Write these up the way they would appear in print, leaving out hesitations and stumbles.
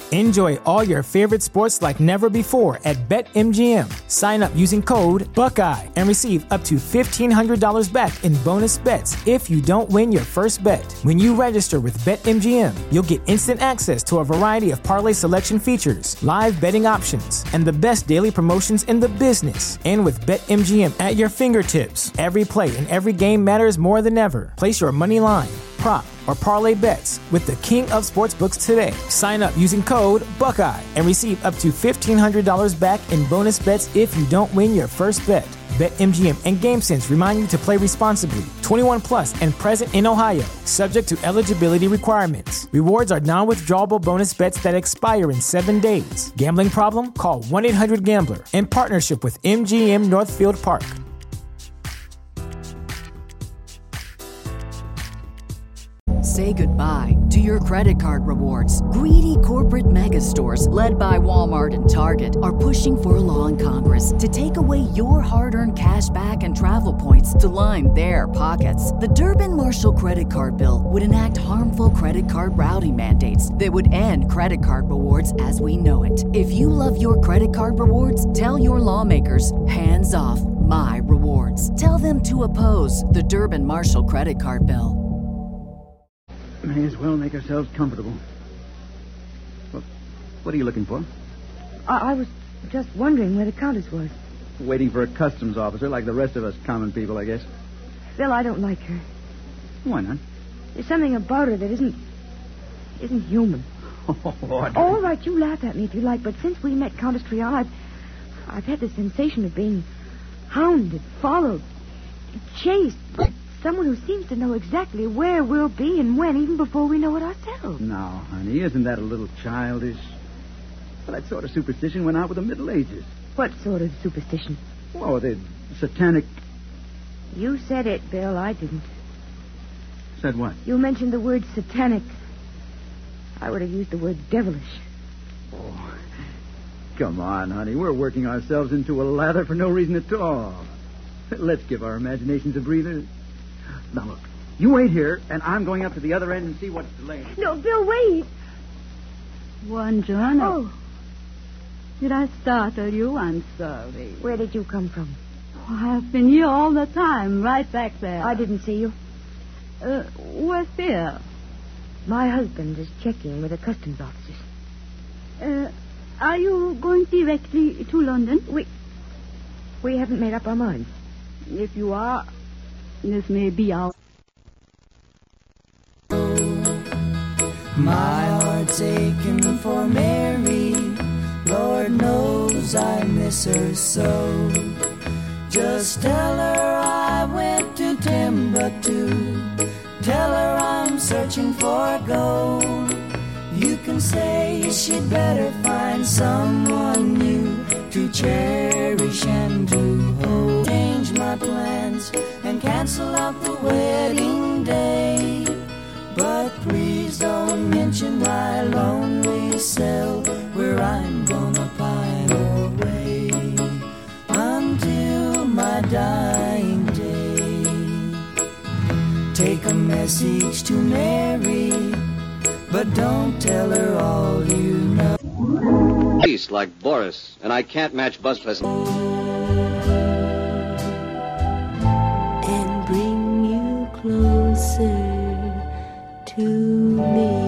Enjoy all your favorite sports like never before at BetMGM. Sign up using code Buckeye and receive up to $1,500 back in bonus bets if you don't win your first bet. When you register with BetMGM, you'll get instant access to a variety of parlay selection features, live betting options, and the best daily promotions in the business. And with BetMGM at your fingertips, every play and every game matters more than ever. Place your money line, prop, or parlay bets with the king of sportsbooks today. Sign up using code Buckeye and receive up to $1,500 back in bonus bets if you don't win your first bet. BetMGM and GameSense remind you to play responsibly. 21 plus and present in Ohio, subject to eligibility requirements. Rewards are non-withdrawable bonus bets that expire in 7 days. Gambling problem? Call 1-800-GAMBLER. In partnership with MGM Northfield Park. Say goodbye to your credit card rewards. Greedy corporate mega stores, led by Walmart and Target, are pushing for a law in Congress to take away your hard-earned cash back and travel points to line their pockets. The Durbin-Marshall credit card bill would enact harmful credit card routing mandates that would end credit card rewards as we know it. If you love your credit card rewards, tell your lawmakers, hands off my rewards. Tell them to oppose the Durbin-Marshall credit card bill. May as well make ourselves comfortable. Well, what are you looking for? I was just wondering where the Countess was. Waiting for a customs officer like the rest of us common people, I guess. Phil, I don't like her. Why not? There's something about her that isn't human. All right, you laugh at me if you like, but since we met Countess Triana, I've had the sensation of being hounded, followed, chased by someone who seems to know exactly where we'll be and when, even before we know it ourselves. Now, honey, isn't that a little childish? Well, that sort of superstition went out with the Middle Ages. What sort of superstition? Oh, the satanic... You said it, Bill. I didn't. Said what? You mentioned the word satanic. I would have used the word devilish. Oh, come on, honey. We're working ourselves into a lather for no reason at all. Let's give our imaginations a breather. Now, look, you wait here, and I'm going up to the other end and see what's delaying. No, Bill, wait. Buongiorno. Oh. Did I startle you? I'm sorry. Where did you come from? Oh, I've been here all the time, right back there. I didn't see you. Where's Phil? My husband is checking with the customs officers. Are you going directly to London? We haven't made up our minds. If you are, this may be our... My heart's aching for Mary. Lord knows I miss her so. Just tell her I went to Timbuktu. Tell her I'm searching for gold. You can say she'd better find someone new to cherish and to hold. Change my plans and cancel out the wedding day. But please don't mention my lonely cell where I'm gonna pine away until my dying day. Take a message to Mary, but don't tell her all you know. Beast like Boris, and I can't match Buzz Pleasant. And bring you closer to me.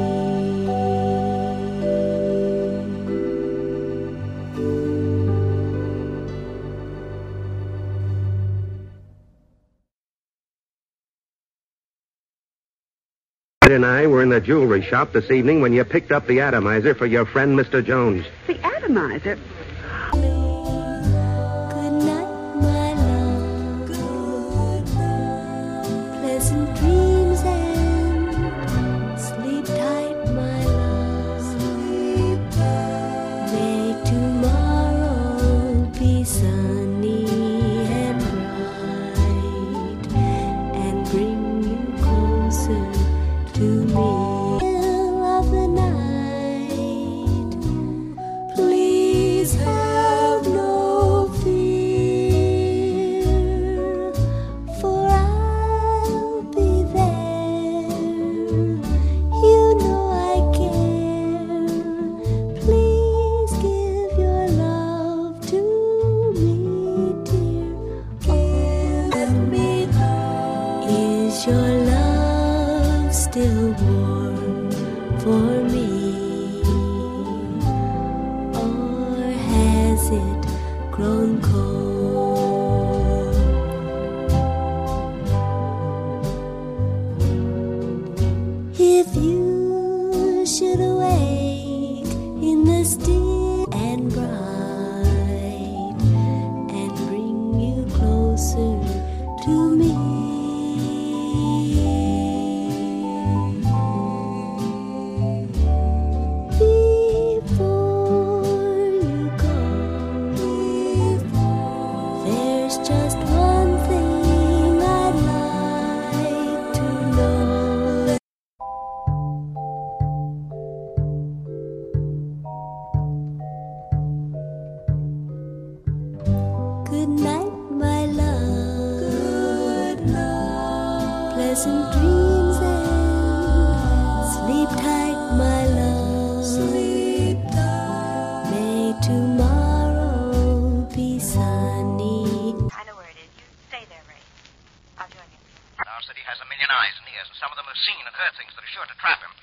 Ed and I were in the jewelry shop this evening when you picked up the atomizer for your friend, Mr. Jones. The atomizer? Good night, my love. Good night. Pleasant dreams and sleep tight, my love. Sleep tight. May tomorrow be sunny and bright and bring you closer to me. Middle of the night, please still warm for me? Or has it grown cold? If you should awake in the still and bright and bring you closer to me, before you go, there's just one thing I'd like to know. Good night, my love. Good night. Pleasant dreams and sleep tight, my love. Sleep tight. May tomorrow be sunny. I know where it is. You stay there, Ray. I'll join you. Our city has a million eyes and ears, and some of them have seen and heard things that are sure to trap him.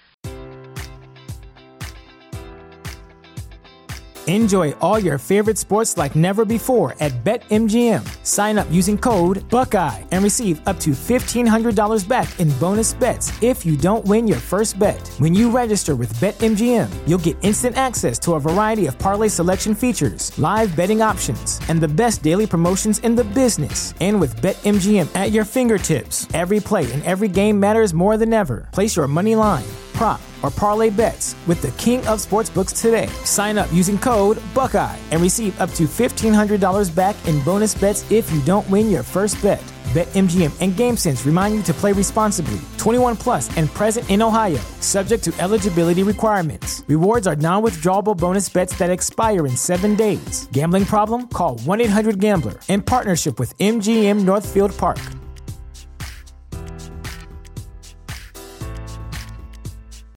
Enjoy all your favorite sports like never before at BetMGM. Sign up using code Buckeye and receive up to $1,500 back in bonus bets if you don't win your first bet. When you register with BetMGM, you'll get instant access to a variety of parlay selection features, live betting options, and the best daily promotions in the business. And with BetMGM at your fingertips, every play and every game matters more than ever. Place your money line, prop, or parlay bets with the king of sportsbooks today. Sign up using code Buckeye and receive up to $1,500 back in bonus bets if you don't win your first bet. BetMGM and GameSense remind you to play responsibly. 21 plus and present in Ohio, subject to eligibility requirements. Rewards are non-withdrawable bonus bets that expire in 7 days. Gambling problem? Call 1-800-GAMBLER in partnership with MGM Northfield Park.